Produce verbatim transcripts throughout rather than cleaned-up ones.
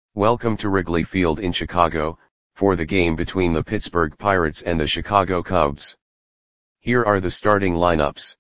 Welcome to Wrigley Field in Chicago, for the game between the Pittsburgh Pirates and the Chicago Cubs. Here are the starting lineups.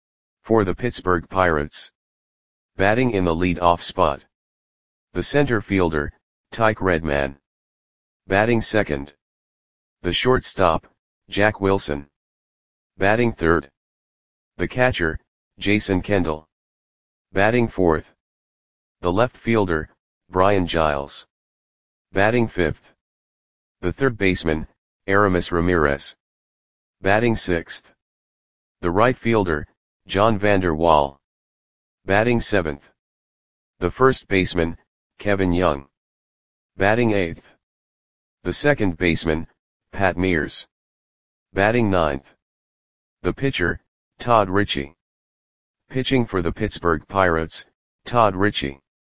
For the Pittsburgh Pirates. Batting in the lead-off spot. The center fielder, Tyke Redman. Batting second. The shortstop, Jack Wilson. Batting third. The catcher, Jason Kendall. Batting fourth. The left fielder, Brian Giles. Batting fifth. The third baseman, Aramis Ramirez. Batting sixth. The right fielder, John Vander Wal. Batting seventh. The first baseman, Kevin Young. Batting eighth. The second baseman, Pat Mears. Batting ninth. The pitcher, Todd Ritchie. Pitching for the Pittsburgh Pirates, Todd Ritchie.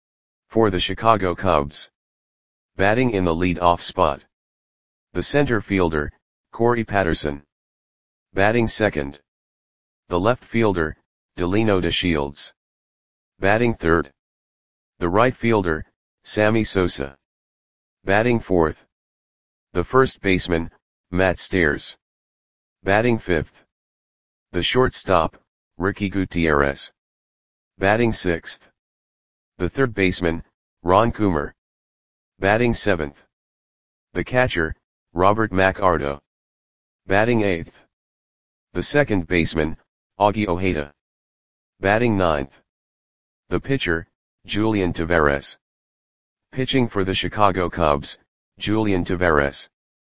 For the Chicago Cubs. Batting in the lead-off spot. The center fielder, Corey Patterson. Batting second. The left fielder, Delino DeShields. Batting third. The right fielder, Sammy Sosa. Batting fourth. The first baseman, Matt Stairs. Batting fifth. The shortstop, Ricky Gutierrez. Batting sixth. The third baseman, Ron Coomer. Batting seventh. The catcher, Robert McArdo. Batting eighth. The second baseman, Augie Ojeda. Batting ninth. The pitcher, Julian Taveras. Pitching for the Chicago Cubs, Julian Taveras.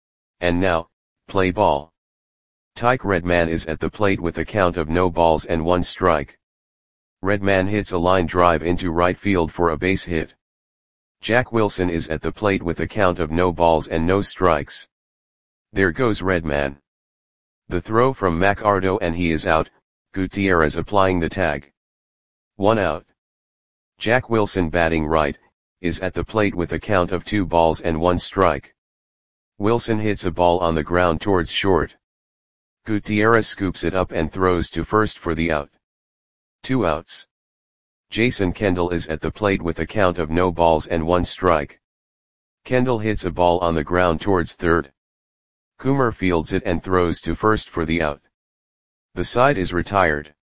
And now, play ball. Tyke Redman is at the plate with a count of no balls and one strike. Redman hits a line drive into right field for a base hit. Jack Wilson is at the plate with a count of no balls and no strikes. There goes Redman. The throw from McArdo and he is out, Gutierrez applying the tag. One out. Jack Wilson batting right, is at the plate with a count of two balls and one strike. Wilson hits a ball on the ground towards short. Gutierrez scoops it up and throws to first for the out. Two outs. Jason Kendall is at the plate with a count of no balls and one strike. Kendall hits a ball on the ground towards third. Coomer fields it and throws to first for the out. The side is retired.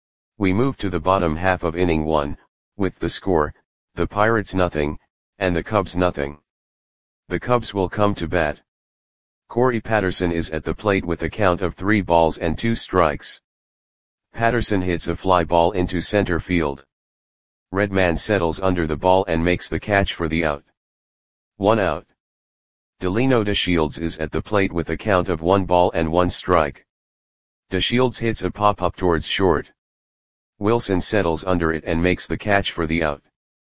We move to the bottom half of inning one, with the score, the Pirates nothing, and the Cubs nothing. The Cubs will come to bat. Corey Patterson is at the plate with a count of three balls and two strikes. Patterson hits a fly ball into center field. Redman settles under the ball and makes the catch for the out. One out. Delino DeShields is at the plate with a count of one ball and one strike. DeShields hits a pop-up towards short. Wilson settles under it and makes the catch for the out.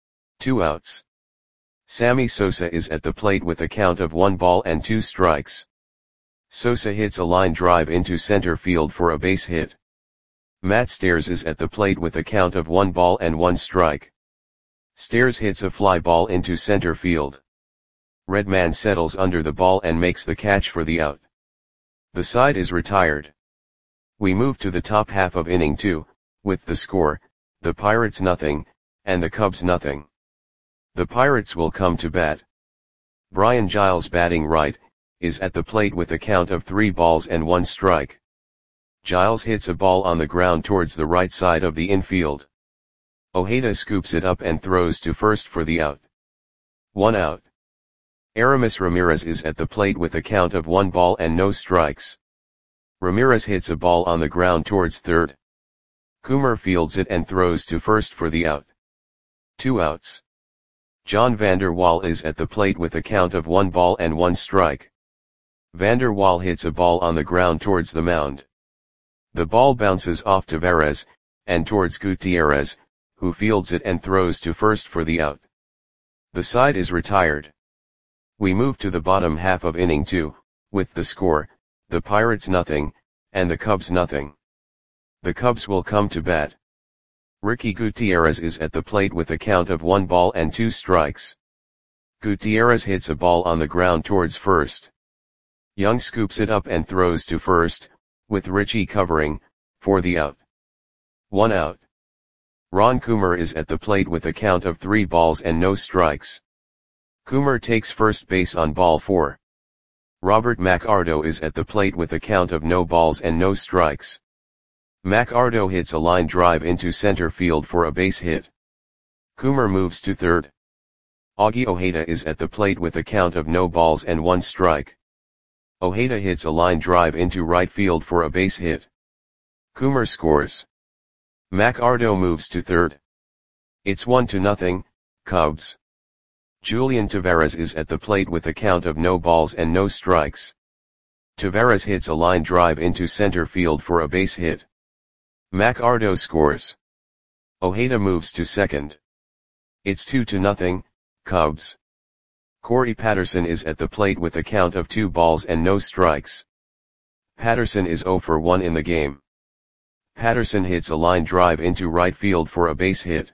Two outs. Sammy Sosa is at the plate with a count of one ball and two strikes. Sosa hits a line drive into center field for a base hit. Matt Stairs is at the plate with a count of one ball and one strike. Stairs hits a fly ball into center field. Redman settles under the ball and makes the catch for the out. The side is retired. We move to the top half of inning two, with the score, the Pirates nothing, and the Cubs nothing. The Pirates will come to bat. Brian Giles batting right, is at the plate with a count of three balls and one strike. Giles hits a ball on the ground towards the right side of the infield. Ojeda scoops it up and throws to first for the out. One out. Aramis Ramirez is at the plate with a count of one ball and no strikes. Ramirez hits a ball on the ground towards third. Coomer fields it and throws to first for the out. Two outs. John Vander Wal is at the plate with a count of one ball and one strike. Vander Wal hits a ball on the ground towards the mound. The ball bounces off Taveras, and towards Gutierrez, who fields it and throws to first for the out. The side is retired. We move to the bottom half of inning two, with the score, the Pirates nothing, and the Cubs nothing. The Cubs will come to bat. Ricky Gutierrez is at the plate with a count of one ball and two strikes. Gutierrez hits a ball on the ground towards first. Young scoops it up and throws to first, with Ritchie covering, for the out. One out. Ron Coomer is at the plate with a count of three balls and no strikes. Coomer takes first base on ball four. Robert McArdo is at the plate with a count of no balls and no strikes. McArdo hits a line drive into center field for a base hit. Coomer moves to third. Augie Ojeda is at the plate with a count of no balls and one strike. Ojeda hits a line drive into right field for a base hit. Coomer scores. McArdo moves to third. It's one to nothing, Cubs. Julian Taveras is at the plate with a count of no balls and no strikes. Taveras hits a line drive into center field for a base hit. McArdo scores. Ojeda moves to second. It's two to nothing, Cubs. Corey Patterson is at the plate with a count of two balls and no strikes. Patterson is zero for one in the game. Patterson hits a line drive into right field for a base hit.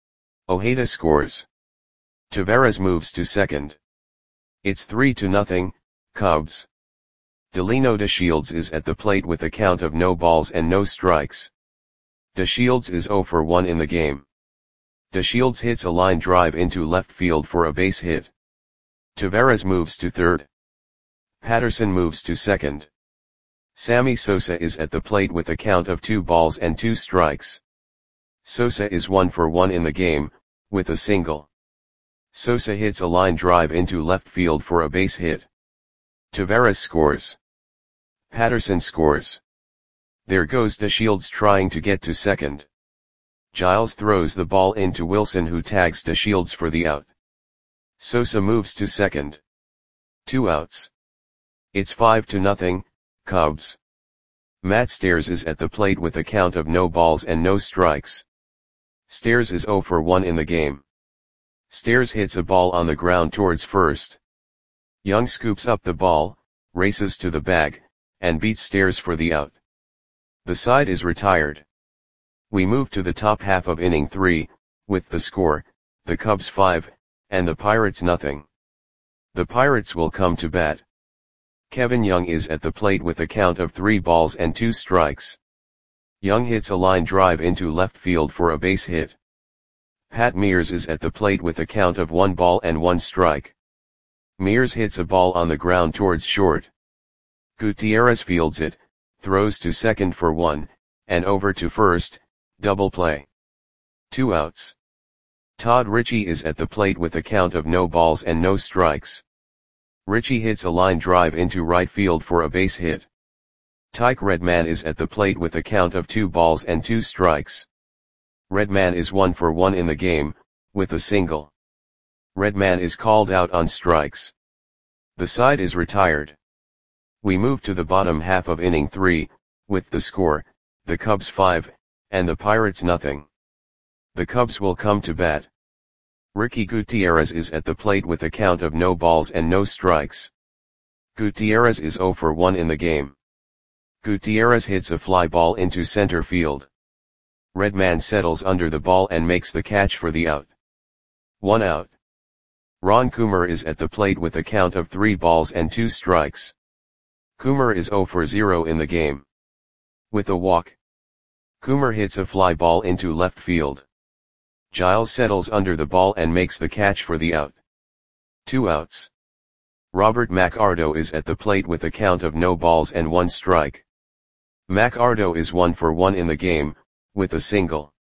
Ojeda scores. Taveras moves to second. It's three to nothing, Cubs. Delino DeShields is at the plate with a count of no balls and no strikes. DeShields is zero for one in the game. DeShields hits a line drive into left field for a base hit. Taveras moves to third. Patterson moves to second. Sammy Sosa is at the plate with a count of two balls and two strikes. Sosa is one for one in the game, with a single. Sosa hits a line drive into left field for a base hit. Taveras scores. Patterson scores. There goes DeShields trying to get to second. Giles throws the ball into Wilson, who tags DeShields for the out. Sosa moves to second. Two outs. It's five to nothing, Cubs. Matt Stairs is at the plate with a count of no balls and no strikes. Stairs is zero for one in the game. Stairs hits a ball on the ground towards first. Young scoops up the ball, races to the bag, and beats Stairs for the out. The side is retired. We move to the top half of inning three, with the score, the Cubs five, and the Pirates nothing. The Pirates will come to bat. Kevin Young is at the plate with a count of three balls and two strikes. Young hits a line drive into left field for a base hit. Pat Mears is at the plate with a count of one ball and one strike. Mears hits a ball on the ground towards short. Gutierrez fields it, throws to second for one, and over to first, double play. Two outs. Todd Ritchie is at the plate with a count of no balls and no strikes. Ritchie hits a line drive into right field for a base hit. Tyke Redman is at the plate with a count of two balls and two strikes. Redman is one for one in the game, with a single. Redman is called out on strikes. The side is retired. We move to the bottom half of inning three, with the score, the Cubs five, and the Pirates nothing. The Cubs will come to bat. Ricky Gutierrez is at the plate with a count of no balls and no strikes. Gutierrez is zero for one in the game. Gutierrez hits a fly ball into center field. Redman settles under the ball and makes the catch for the out. One out. Ron Coomer is at the plate with a count of three balls and two strikes. Coomer is zero for zero in the game. With a walk. Coomer hits a fly ball into left field. Giles settles under the ball and makes the catch for the out. Two outs. Robert McArdo is at the plate with a count of no balls and one strike. McArdo is one for one in the game, with a single.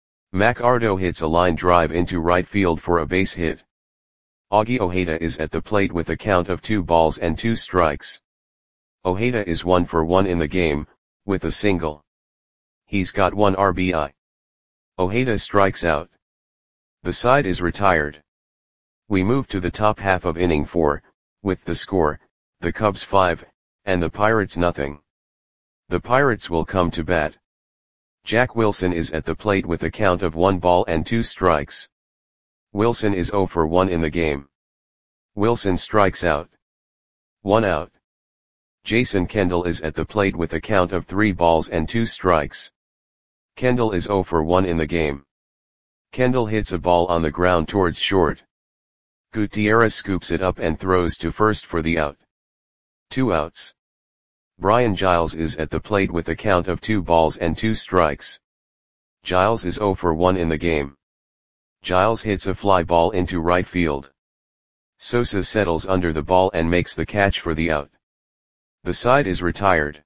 McArdo hits a line drive into right field for a base hit. Augie Ojeda is at the plate with a count of two balls and two strikes. Ojeda is one for one in the game, with a single. He's got one R B I. Ojeda strikes out. The side is retired. We move to the top half of inning four, with the score, the Cubs five, and the Pirates nothing. The Pirates will come to bat. Jack Wilson is at the plate with a count of one ball and two strikes. Wilson is zero for one in the game. Wilson strikes out. One out. Jason Kendall is at the plate with a count of three balls and two strikes. Kendall is zero for one in the game. Kendall hits a ball on the ground towards short. Gutierrez scoops it up and throws to first for the out. Two outs. Brian Giles is at the plate with a count of two balls and two strikes. Giles is zero for one in the game. Giles hits a fly ball into right field. Sosa settles under the ball and makes the catch for the out. The side is retired.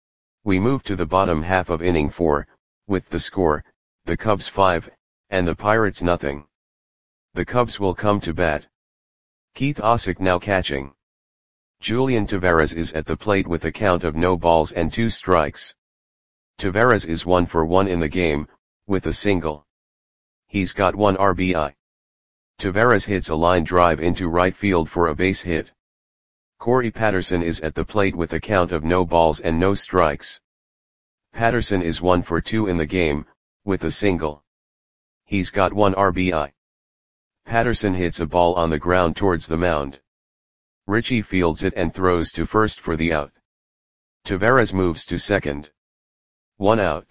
We move to the bottom half of inning four, with the score, the Cubs five, and the Pirates nothing. The Cubs will come to bat. Keith Osick now catching. Julian Tavarez is at the plate with a count of no balls and two strikes. Tavarez is one for one in the game, with a single. He's got one R B I. Tavarez hits a line drive into right field for a base hit. Corey Patterson is at the plate with a count of no balls and no strikes. Patterson is one for two in the game, with a single. He's got one R B I. Patterson hits a ball on the ground towards the mound. Richie fields it and throws to first for the out. Tavarez moves to second. One out.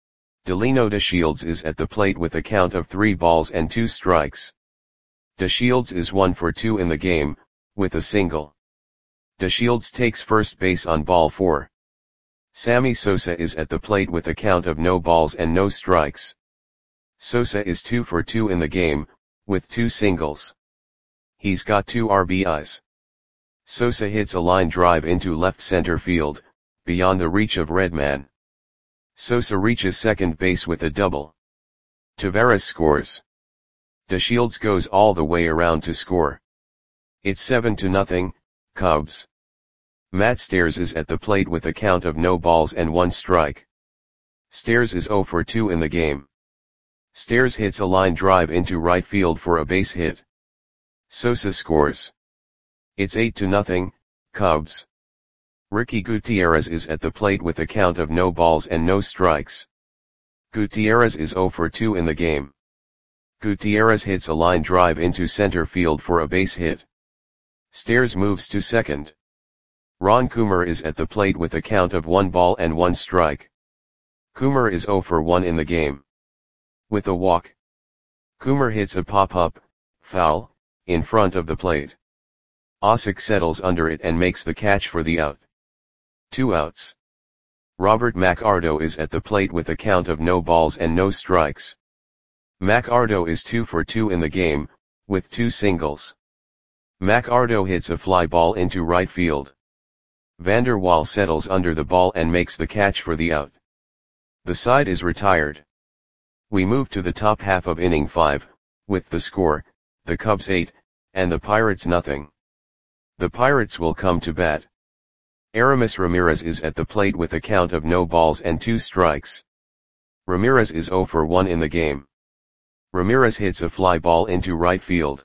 Delino DeShields is at the plate with a count of three balls and two strikes. DeShields is one for two in the game, with a single. DeShields takes first base on ball four. Sammy Sosa is at the plate with a count of no balls and no strikes. Sosa is two for two in the game, with two singles. He's got two R B Is. Sosa hits a line drive into left center field, beyond the reach of Redman. Sosa reaches second base with a double. Tavarez scores. DeShields goes all the way around to score. It's seven to nothing, Cubs. Matt Stairs is at the plate with a count of no balls and one strike. Stairs is zero for two in the game. Stairs hits a line drive into right field for a base hit. Sosa scores. It's eight to nothing, Cubs. Ricky Gutierrez is at the plate with a count of no balls and no strikes. Gutierrez is zero for two in the game. Gutierrez hits a line drive into center field for a base hit. Stairs moves to second. Ron Coomer is at the plate with a count of one ball and one strike. Coomer is zero for one in the game. With a walk. Coomer hits a pop-up, foul, in front of the plate. Osick settles under it and makes the catch for the out. Two outs. Robert McArdo is at the plate with a count of no balls and no strikes. McArdo is two for two in the game, with two singles. McArdo hits a fly ball into right field. Vander Waal settles under the ball and makes the catch for the out. The side is retired. We move to the top half of inning five, with the score, the Cubs eight, and the Pirates nothing. The Pirates will come to bat. Aramis Ramirez is at the plate with a count of no balls and two strikes. Ramirez is zero for one in the game. Ramirez hits a fly ball into right field.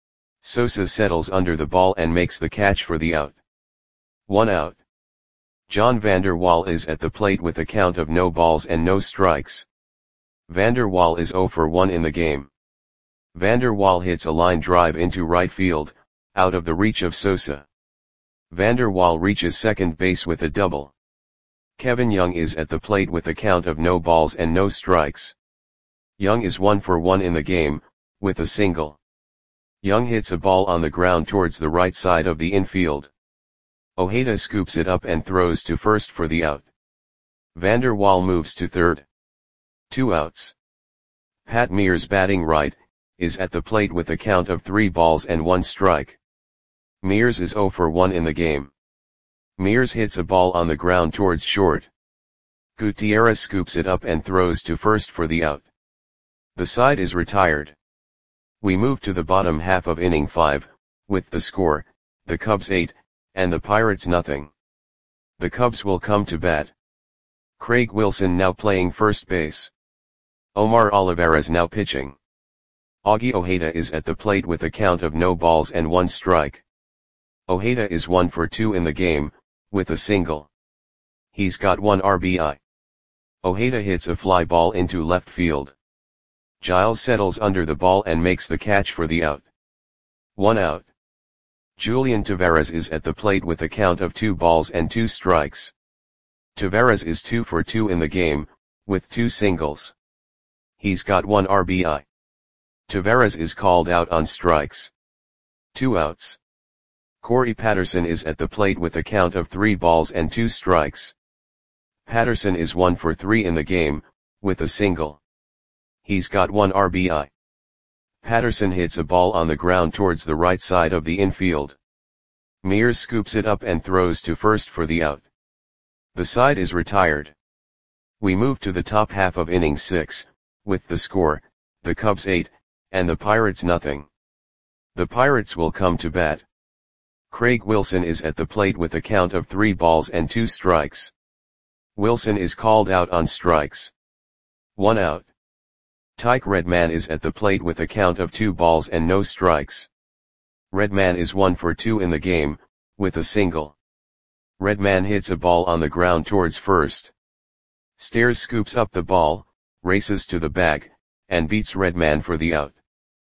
Sosa settles under the ball and makes the catch for the out. One out. John Vander Waal is at the plate with a count of no balls and no strikes. Vander Waal is zero for one in the game. Vander Waal hits a line drive into right field, out of the reach of Sosa. Vander Waal reaches second base with a double. Kevin Young is at the plate with a count of no balls and no strikes. Young is one for one in the game, with a single. Young hits a ball on the ground towards the right side of the infield. Ojeda scoops it up and throws to first for the out. Vander Waal moves to third. Two outs. Pat Mears batting right, is at the plate with a count of three balls and one strike. Mears is zero for one in the game. Mears hits a ball on the ground towards short. Gutierrez scoops it up and throws to first for the out. The side is retired. We move to the bottom half of inning five, with the score, the Cubs eight, and the Pirates nothing. The Cubs will come to bat. Craig Wilson now playing first base. Omar Olivares now pitching. Augie Ojeda is at the plate with a count of no balls and one strike. Ojeda is one for two in the game, with a single. He's got one R B I. Ojeda hits a fly ball into left field. Giles settles under the ball and makes the catch for the out. One out. Julian Tavarez is at the plate with a count of two balls and two strikes. Tavarez is two for two in the game, with two singles. He's got one R B I. Tavarez is called out on strikes. Two outs. Corey Patterson is at the plate with a count of three balls and two strikes. Patterson is one for three in the game, with a single. He's got one R B I. Patterson hits a ball on the ground towards the right side of the infield. Mears scoops it up and throws to first for the out. The side is retired. We move to the top half of inning six, with the score, the Cubs eight, and the Pirates nothing. The Pirates will come to bat. Craig Wilson is at the plate with a count of three balls and two strikes. Wilson is called out on strikes. One out. Tyke Redman is at the plate with a count of two balls and no strikes. Redman is one for two in the game, with a single. Redman hits a ball on the ground towards first. Stairs scoops up the ball, races to the bag, and beats Redman for the out.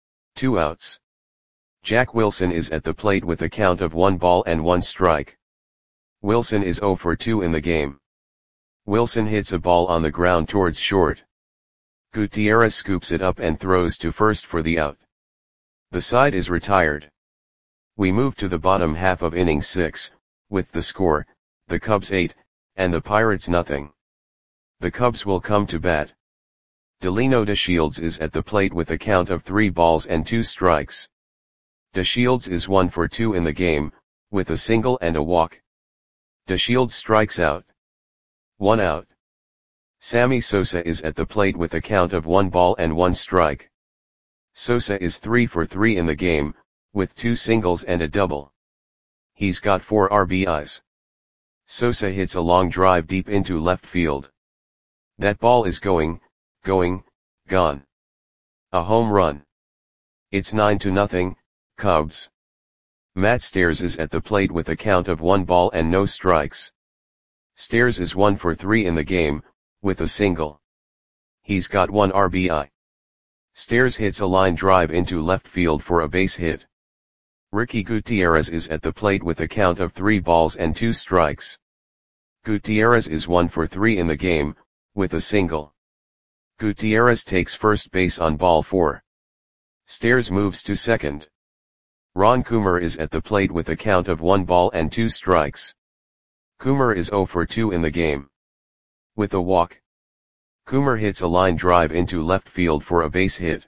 Two outs. Jack Wilson is at the plate with a count of one ball and one strike. Wilson is zero for two in the game. Wilson hits a ball on the ground towards short. Gutierrez scoops it up and throws to first for the out. The side is retired. We move to the bottom half of inning six, with the score, the Cubs eight, and the Pirates nothing. The Cubs will come to bat. Delino DeShields is at the plate with a count of three balls and two strikes. DeShields is one for two in the game, with a single and a walk. DeShields strikes out. One out. Sammy Sosa is at the plate with a count of one ball and one strike. Sosa is three for three in the game, with two singles and a double. He's got four R B Is. Sosa hits a long drive deep into left field. That ball is going, going, gone. A home run. It's nine to nothing, Cubs. Matt Stairs is at the plate with a count of one ball and no strikes. Stairs is one for three in the game, with a single. He's got one R B I. Stairs hits a line drive into left field for a base hit. Ricky Gutierrez is at the plate with a count of three balls and two strikes. Gutierrez is one for three in the game, with a single. Gutierrez takes first base on ball four. Stairs moves to second. Ron Coomer is at the plate with a count of one ball and two strikes. Coomer is zero for two in the game. With a walk. Coomer hits a line drive into left field for a base hit.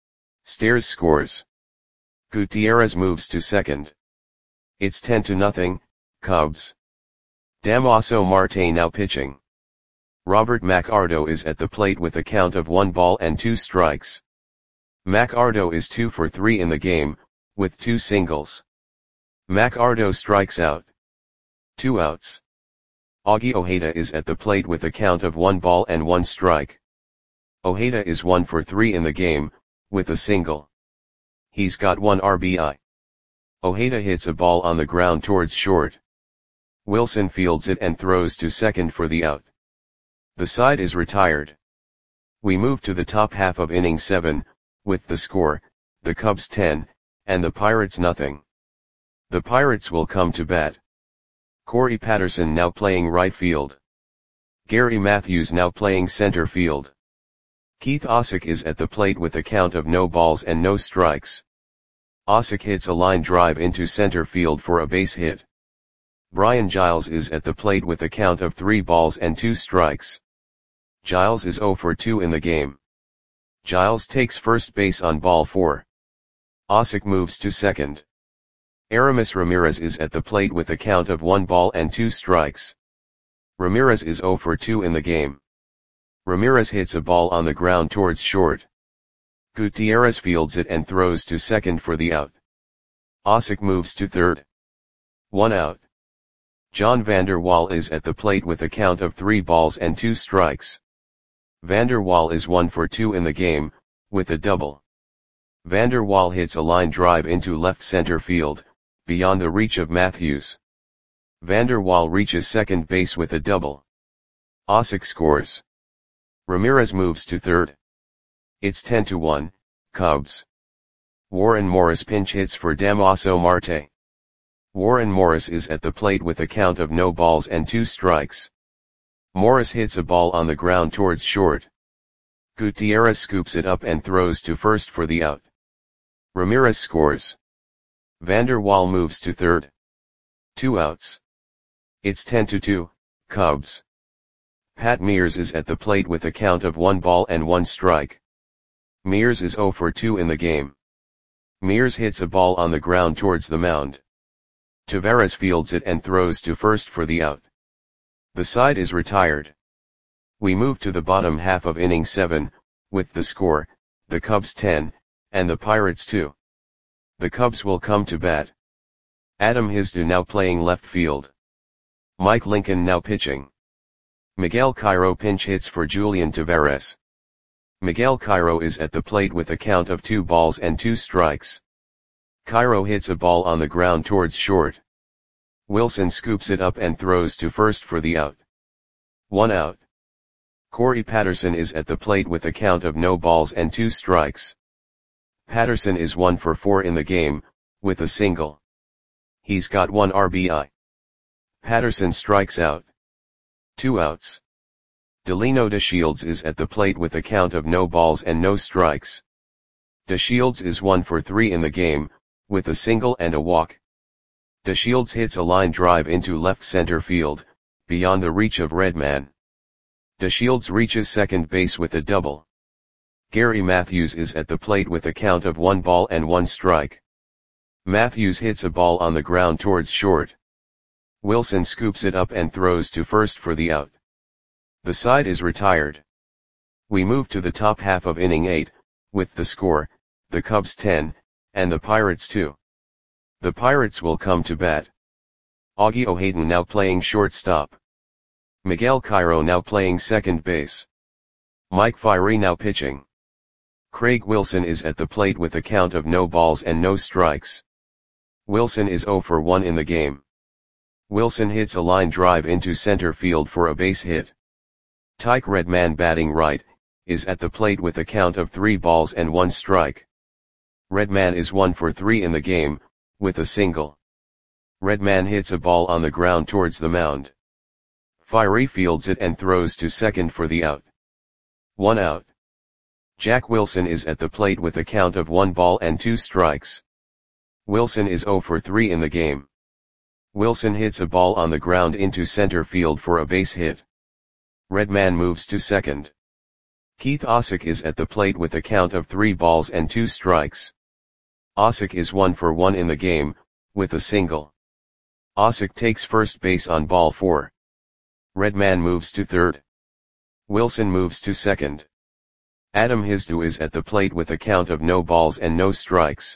Stairs scores. Gutierrez moves to second. It's ten to nothing, Cubs. Damaso Marte now pitching. Robert McArdo is at the plate with a count of one ball and two strikes. McArdo is two for three in the game, with two singles. McArdo strikes out. Two outs. Augie Ojeda is at the plate with a count of one ball and one strike. Ojeda is one for three in the game, with a single. He's got one R B I. Ojeda hits a ball on the ground towards short. Wilson fields it and throws to second for the out. The side is retired. We move to the top half of inning seven, with the score, the Cubs ten, and the Pirates nothing. The Pirates will come to bat. Corey Patterson now playing right field. Gary Matthews now playing center field. Keith Osick is at the plate with a count of no balls and no strikes. Osick hits a line drive into center field for a base hit. Brian Giles is at the plate with a count of three balls and two strikes. Giles is zero for two in the game. Giles takes first base on ball four. Osick moves to second. Aramis Ramirez is at the plate with a count of one ball and two strikes. Ramirez is zero for two in the game. Ramirez hits a ball on the ground towards short. Gutierrez fields it and throws to second for the out. Osick moves to third. One out. John Vander Wal is at the plate with a count of three balls and two strikes. Vander Wal is one for two in the game, with a double. Vander Wal hits a line drive into left center field, beyond the reach of Matthews. Vander Wal reaches second base with a double. Osick scores. Ramirez moves to third. It's ten to one, Cubs. Warren Morris pinch hits for Damaso Marte. Warren Morris is at the plate with a count of no balls and two strikes. Morris hits a ball on the ground towards short. Gutierrez scoops it up and throws to first for the out. Ramirez scores. Vander Wal moves to third. Two outs. It's ten to two, Cubs. Pat Mears is at the plate with a count of one ball and one strike. Mears is zero for two in the game. Mears hits a ball on the ground towards the mound. Taveras fields it and throws to first for the out. The side is retired. We move to the bottom half of inning seven, with the score, the Cubs ten, and the Pirates two. The Cubs will come to bat. Adam Hizdu now playing left field. Mike Lincoln now pitching. Miguel Cairo pinch hits for Julian Taveras. Miguel Cairo is at the plate with a count of two balls and two strikes. Cairo hits a ball on the ground towards short. Wilson scoops it up and throws to first for the out. One out. Corey Patterson is at the plate with a count of no balls and two strikes. Patterson is one for four in the game, with a single. He's got one R B I. Patterson strikes out. Two outs. Delino DeShields is at the plate with a count of no balls and no strikes. DeShields is one for three in the game, with a single and a walk. DeShields hits a line drive into left center field, beyond the reach of Redman. DeShields reaches second base with a double. Gary Matthews is at the plate with a count of one ball and one strike. Matthews hits a ball on the ground towards short. Wilson scoops it up and throws to first for the out. The side is retired. We move to the top half of inning eight, with the score, the Cubs ten, and the Pirates two. The Pirates will come to bat. Augie O'Hayden now playing shortstop. Miguel Cairo now playing second base. Mike Fiery now pitching. Craig Wilson is at the plate with a count of no balls and no strikes. Wilson is zero for one in the game. Wilson hits a line drive into center field for a base hit. Tyke Redman batting right, is at the plate with a count of three balls and one strike. Redman is one for three in the game, with a single. Redman hits a ball on the ground towards the mound. Fiery fields it and throws to second for the out. One out. Jack Wilson is at the plate with a count of one ball and two strikes. Wilson is zero for three in the game. Wilson hits a ball on the ground into center field for a base hit. Redman moves to second. Keith Osick is at the plate with a count of three balls and two strikes. Osick is one for one in the game, with a single. Osick takes first base on ball four. Redman moves to third. Wilson moves to second. Adam Hizdu is at the plate with a count of no balls and no strikes.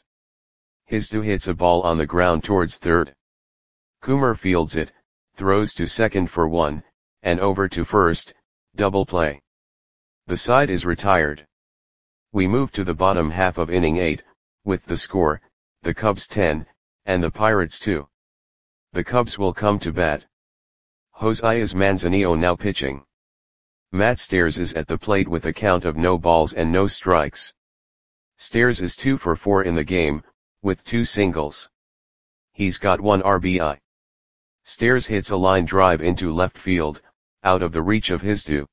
Hizdu hits a ball on the ground towards third. Coomer fields it, throws to second for one, and over to first, double play. The side is retired. We move to the bottom half of inning eight, with the score, the Cubs ten, and the Pirates two. The Cubs will come to bat. Josias Manzanillo now pitching. Matt Stairs is at the plate with a count of no balls and no strikes. Stairs is two for four in the game, with two singles. He's got one R B I. Stairs hits a line drive into left field, out of the reach of Hizdu.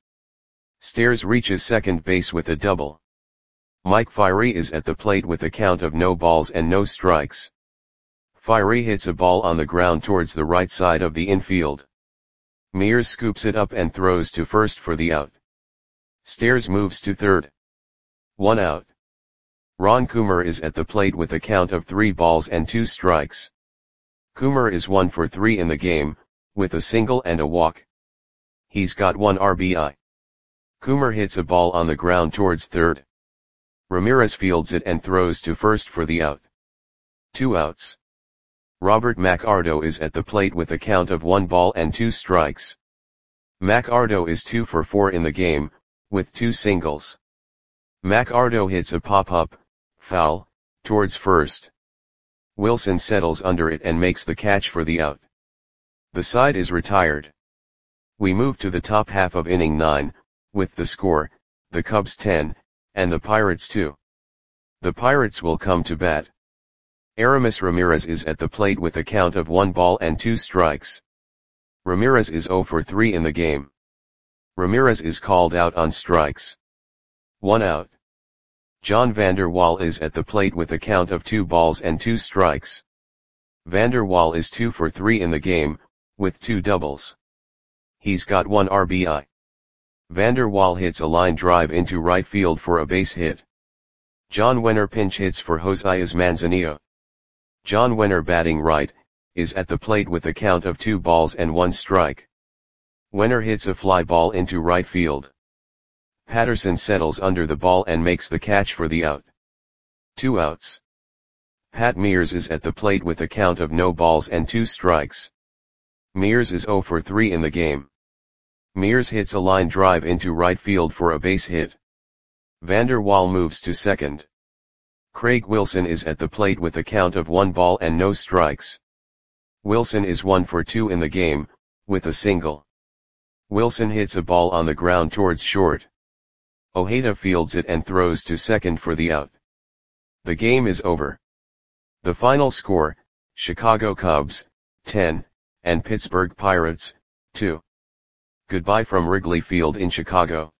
Stairs reaches second base with a double. Mike Fiery is at the plate with a count of no balls and no strikes. Fiery hits a ball on the ground towards the right side of the infield. Mears scoops it up and throws to first for the out. Stairs moves to third. One out. Ron Coomer is at the plate with a count of three balls and two strikes. Coomer is one for three in the game, with a single and a walk. He's got one R B I. Coomer hits a ball on the ground towards third. Ramirez fields it and throws to first for the out. Two outs. Robert MacArdo is at the plate with a count of one ball and two strikes. MacArdo is two for four in the game, with two singles. MacArdo hits a pop-up, foul, towards first. Wilson settles under it and makes the catch for the out. The side is retired. We move to the top half of inning nine, with the score, the Cubs ten, and the Pirates two. The Pirates will come to bat. Aramis Ramirez is at the plate with a count of one ball and two strikes. Ramirez is zero for three in the game. Ramirez is called out on strikes. One out. John Vander Wal is at the plate with a count of two balls and two strikes. Vander Wal is two for three in the game, with two doubles. He's got one R B I. Vander Wal hits a line drive into right field for a base hit. John Wenner pinch hits for Josias Manzanillo. John Wenner batting right, is at the plate with a count of two balls and one strike. Wenner hits a fly ball into right field. Patterson settles under the ball and makes the catch for the out. Two outs. Pat Mears is at the plate with a count of no balls and two strikes. Mears is oh for three in the game. Mears hits a line drive into right field for a base hit. Vander Waal moves to second. Craig Wilson is at the plate with a count of one ball and no strikes. Wilson is one for two in the game, with a single. Wilson hits a ball on the ground towards short. Ojeda fields it and throws to second for the out. The game is over. The final score, Chicago Cubs, ten, and Pittsburgh Pirates, two. Goodbye from Wrigley Field in Chicago.